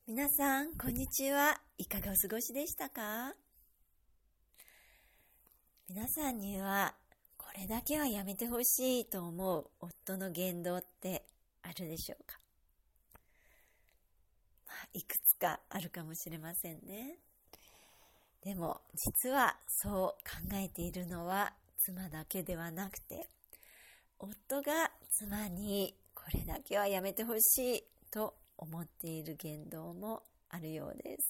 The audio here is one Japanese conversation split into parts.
皆さん、こんにちは。いかがお過ごしでしたか？皆さんには、これだけはやめてほしいと思う夫の言動ってあるでしょうか？いくつかあるかもしれませんね。でも、実はそう考えているのは妻だけではなくて、夫が妻にこれだけはやめてほしいと思っている言動もあるようです。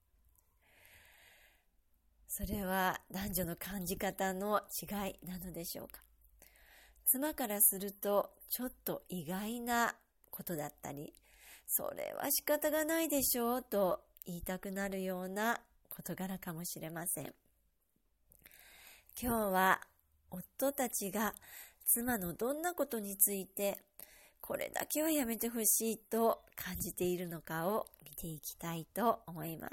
それは男女の感じ方の違いなのでしょうか。妻からするとちょっと意外なことだったり、それは仕方がないでしょうと言いたくなるような事柄かもしれません。今日は夫たちが妻のどんなことについてこれだけはやめてほしいと感じているのかを見ていきたいと思います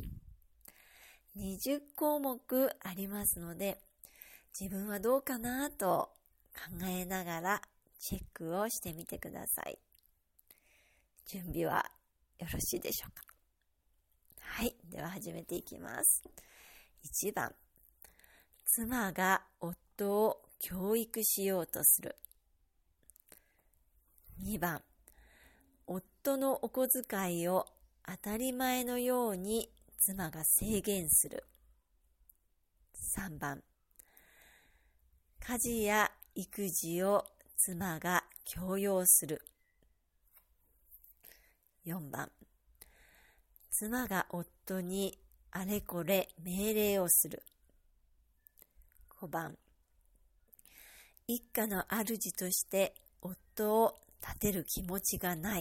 。20項目ありますので、自分はどうかなと考えながらチェックをしてみてください。準備はよろしいでしょうか？はい、では始めていきます。1番、妻が夫を教育しようとする。2番、夫のお小遣いを当たり前のように妻が制限する。3番、家事や育児を妻が強要する。4番、妻が夫にあれこれ命令をする。5番、一家の主として夫を立てる気持ちがない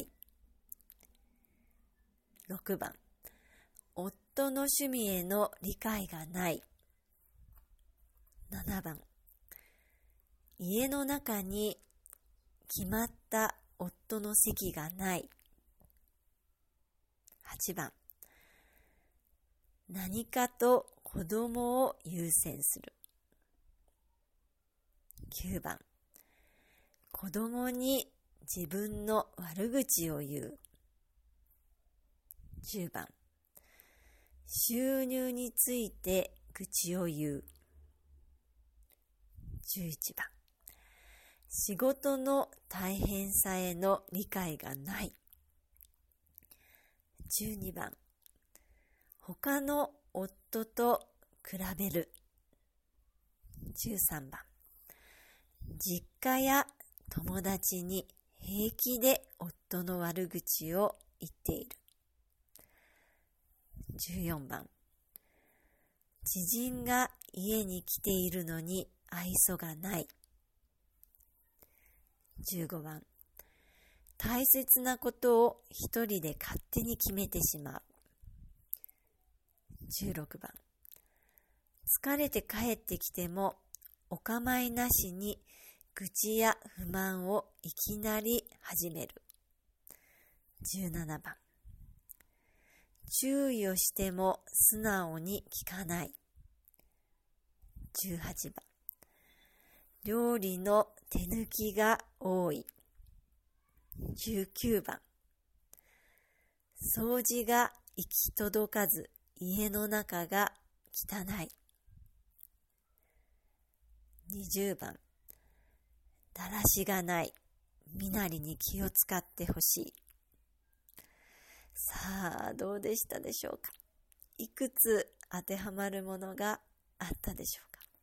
。6番、夫の趣味への理解がない。7番、家の中に決まった夫の席がない。8番、何かと子供を優先する。9番、子供に自分の悪口を言う。10番、収入について愚痴を言う。11番、仕事の大変さへの理解がない。12番、他の夫と比べる。13番、実家や友達に平気で夫の悪口を言っている。14番、知人が家に来ているのに愛想がない。15番、大切なことを一人で勝手に決めてしまう。16番、疲れて帰ってきてもお構いなしに愚痴や不満をいきなり始める。17番、注意をしても素直に聞かない。18番、料理の手抜きが多い。19番、掃除が行き届かず家の中が汚い。20番、だらしがない。身なりに気を使ってほしい。さあ、どうでしたでしょうか？いくつ当てはまるものがあったでしょうか？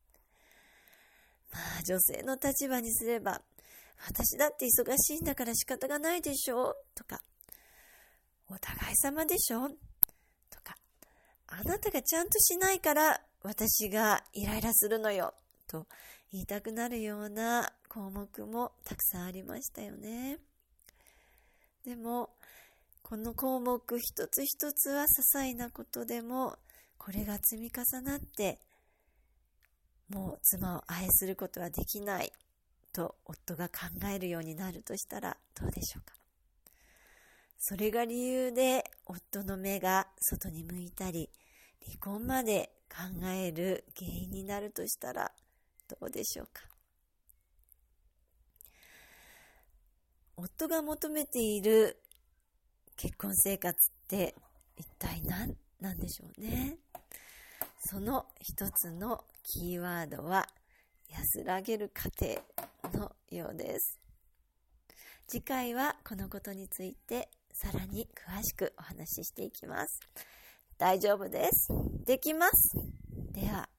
女性の立場にすれば、私だって忙しいんだから仕方がないでしょとか、お互い様でしょとか、あなたがちゃんとしないから私がイライラするのよと言いたくなるような項目もたくさんありましたよね。でもこの項目一つ一つは些細なことでも、これが積み重なってもう妻を愛することはできないと夫が考えるようになるとしたらどうでしょうか？それが理由で夫の目が外に向いたり、離婚まで考える原因になるとしたらどうでしょうか？夫が求めている結婚生活って一体何なんでしょうね。その一つのキーワードは安らげる家庭のようです。次回はこのことについてさらに詳しくお話ししていきます。大丈夫です。できます。では